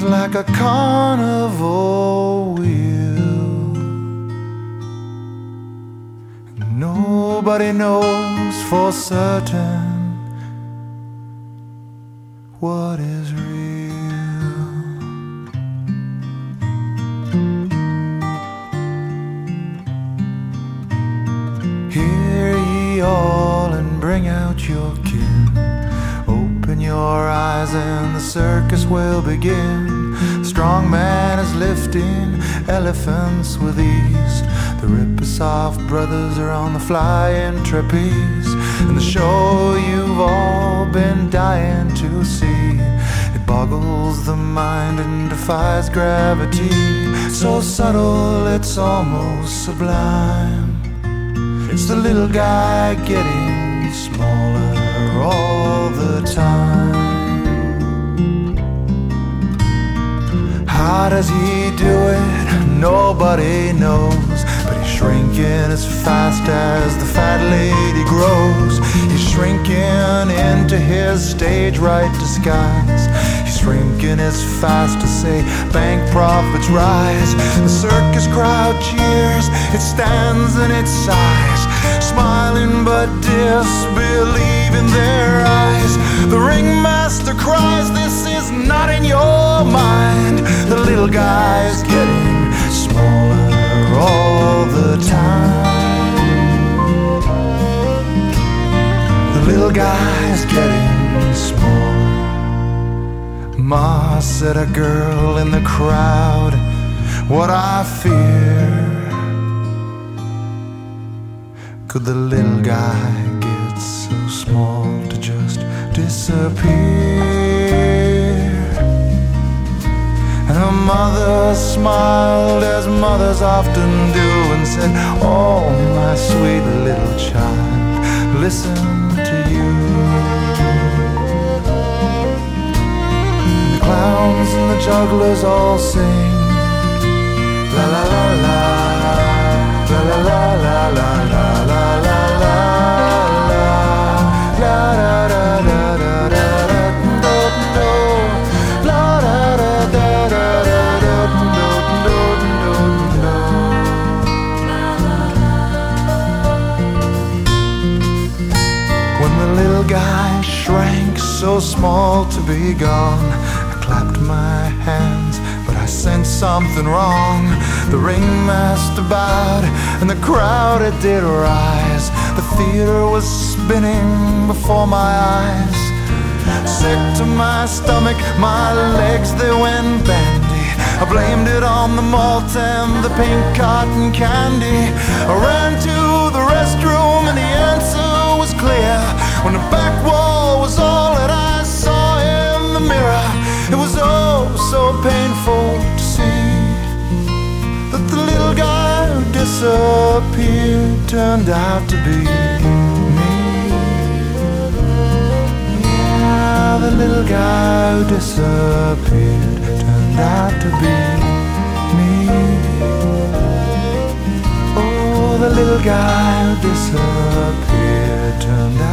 Seems like a carnival wheel. Nobody knows for certain what is real. Hear ye all and bring out your kin. Open your eyes and the circus will begin. The strong man is lifting elephants with ease. The Rippersoft brothers are on the flying trapeze. And the show you've all been dying to see, it boggles the mind and defies gravity. So subtle it's almost sublime. It's the little guy getting smaller all the time. How does he do it? Nobody knows. But he's shrinking as fast as the fat lady grows. He's shrinking into his stage right disguise. He's shrinking as fast as, say, bank profits rise. The circus crowd cheers, it stands in its size, smiling but disbelief in their eyes. The ringmaster cries, this is not in your mind. The little guy's getting smaller all the time. The little guy's getting smaller. Ma said, a girl in the crowd, what I fear. Could the little guy get so small to just disappear? And her mother smiled as mothers often do and said, oh, my sweet little child, listen to you. And the clowns and the jugglers all sing, la la la la, la la la la la la la la la la la da da da da da do do la da da da da da do do do do. When the little guy shrank so small to be gone, I clapped my hands, but I sensed something wrong. The ringmaster bowed and the crowd it did rise. The theater was spinning before my eyes. Sick to my stomach, my legs they went bandy. I blamed it on the malt and the pink cotton candy. I ran to the restroom and the answer was clear. When the back wall was all that I saw in the mirror, it was oh so painful to see that the little guy who disappeared turned out to be me. Yeah, the little guy who disappeared turned out to be me. Oh, the little guy who disappeared turned out